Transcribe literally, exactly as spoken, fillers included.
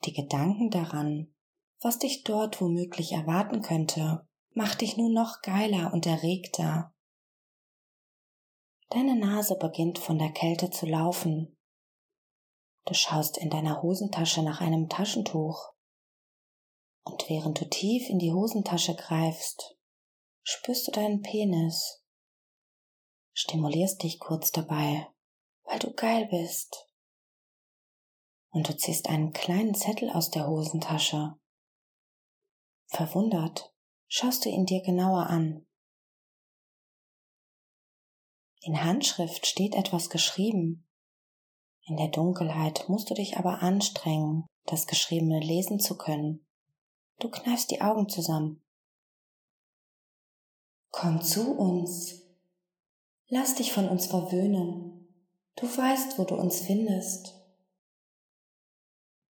Die Gedanken daran, was dich dort womöglich erwarten könnte, macht dich nur noch geiler und erregter. Deine Nase beginnt von der Kälte zu laufen. Du schaust in deiner Hosentasche nach einem Taschentuch. Und während du tief in die Hosentasche greifst, spürst du deinen Penis. Stimulierst dich kurz dabei, weil du geil bist. Und du ziehst einen kleinen Zettel aus der Hosentasche. Verwundert schaust du ihn dir genauer an. In Handschrift steht etwas geschrieben. In der Dunkelheit musst du dich aber anstrengen, das Geschriebene lesen zu können. Du kneifst die Augen zusammen. Komm zu uns. Lass dich von uns verwöhnen. Du weißt, wo du uns findest.